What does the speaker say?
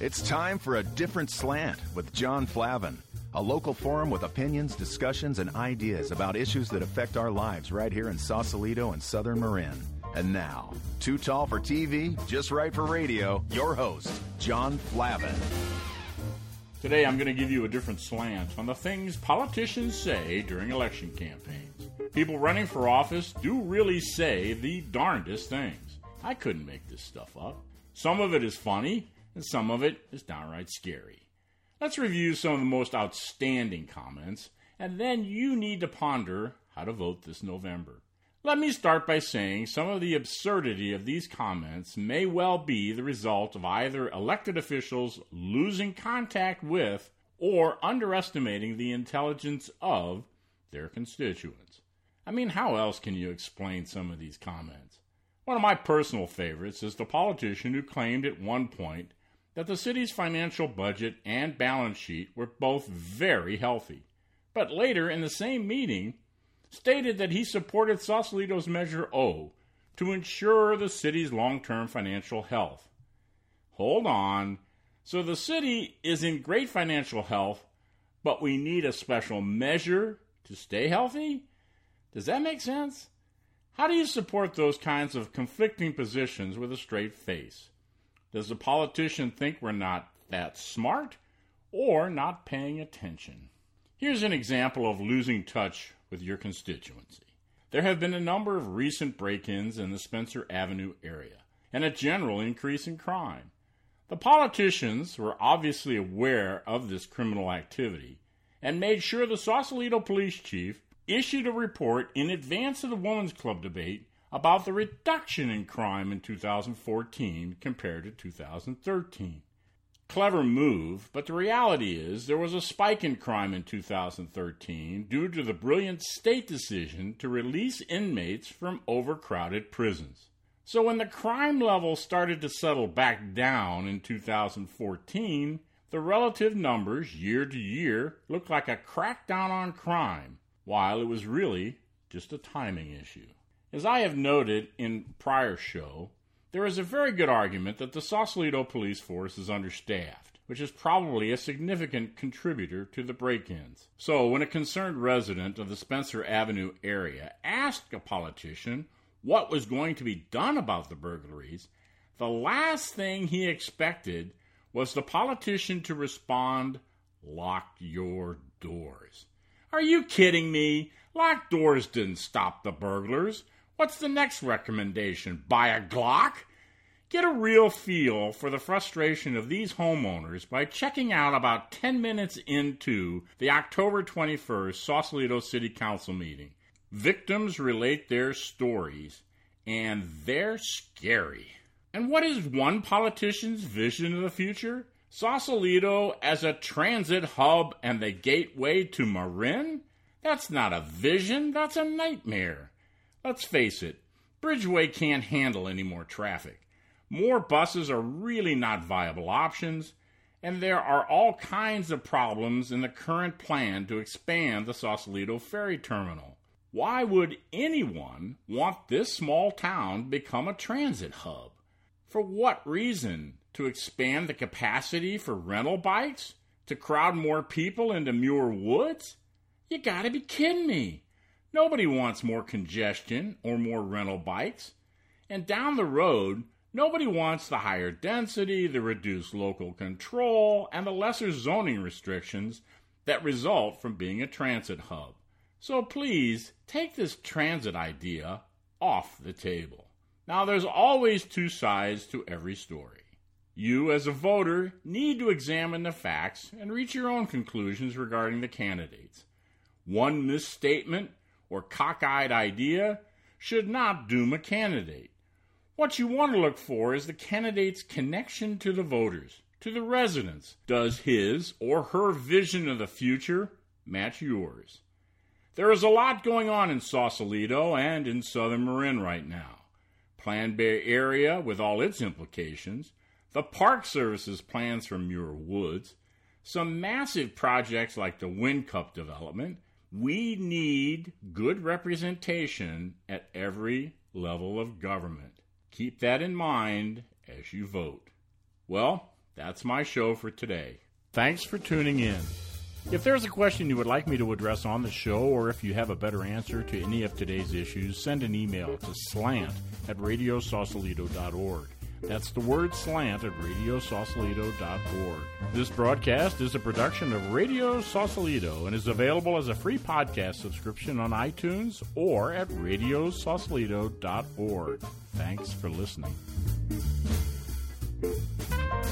It's time for a different slant with John Flavin, a local forum with opinions, discussions, and ideas about issues that affect our lives right here in Sausalito and Southern Marin. And now, too tall for TV, just right for radio, your host, John Flavin. Today I'm going to give you a different slant on the things politicians say during election campaigns. People running for office do really say the darndest things. I couldn't make this stuff up. Some of it is funny, and some of it is downright scary. Let's review some of the most outstanding comments, and then you need to ponder how to vote this November. Let me start by saying some of the absurdity of these comments may well be the result of either elected officials losing contact with or underestimating the intelligence of their constituents. I mean, how else can you explain some of these comments? One of my personal favorites is the politician who claimed at one point that the city's financial budget and balance sheet were both very healthy, but later in the same meeting stated that he supported Sausalito's Measure O to ensure the city's long-term financial health. Hold on. So the city is in great financial health, but we need a special measure to stay healthy? Does that make sense? How do you support those kinds of conflicting positions with a straight face? Does the politician think we're not that smart or not paying attention? Here's an example of losing touch with your constituency. There have been a number of recent break-ins in the Spencer Avenue area and a general increase in crime. The politicians were obviously aware of this criminal activity and made sure the Sausalito police chief issued a report in advance of the Women's Club debate about the reduction in crime in 2014 compared to 2013. Clever move, but the reality is there was a spike in crime in 2013 due to the brilliant state decision to release inmates from overcrowded prisons. So when the crime level started to settle back down in 2014, the relative numbers year to year looked like a crackdown on crime, while it was really just a timing issue. As I have noted in prior show, there is a very good argument that the Sausalito police force is understaffed, which is probably a significant contributor to the break-ins. So when a concerned resident of the Spencer Avenue area asked a politician what was going to be done about the burglaries, the last thing he expected was the politician to respond, "Lock your doors." Are you kidding me? Locked doors didn't stop the burglars. What's the next recommendation? Buy a Glock? Get a real feel for the frustration of these homeowners by checking out about 10 minutes into the October 21st Sausalito City Council meeting. Victims relate their stories, and they're scary. And what is one politician's vision of the future? Sausalito as a transit hub and the gateway to Marin? That's not a vision, that's a nightmare. Let's face it, Bridgeway can't handle any more traffic. More buses are really not viable options, and there are all kinds of problems in the current plan to expand the Sausalito ferry terminal. Why would anyone want this small town to become a transit hub? For what reason? To expand the capacity for rental bikes? To crowd more people into Muir Woods? You gotta be kidding me. Nobody wants more congestion or more rental bikes. And down the road, nobody wants the higher density, the reduced local control, and the lesser zoning restrictions that result from being a transit hub. So please, take this transit idea off the table. Now, there's always two sides to every story. You, as a voter, need to examine the facts and reach your own conclusions regarding the candidates. One misstatement or cockeyed idea should not doom a candidate. What you want to look for is the candidate's connection to the voters, to the residents. Does his or her vision of the future match yours? There is a lot going on in Sausalito and in Southern Marin right now. Plan Bay area with all its implications, the Park Service's plans for Muir Woods, some massive projects like the Wind Cup development. We need good representation at every level of government. Keep that in mind as you vote. Well, That's my show for today. Thanks for tuning in. If there's a question you would like me to address on the show, or if you have a better answer to any of today's issues, send an email to slant@radiosausalito.org. That's the word slant at radiosausalito.org. This broadcast is a production of Radio Sausalito and is available as a free podcast subscription on iTunes or at radiosausalito.org. Thanks for listening.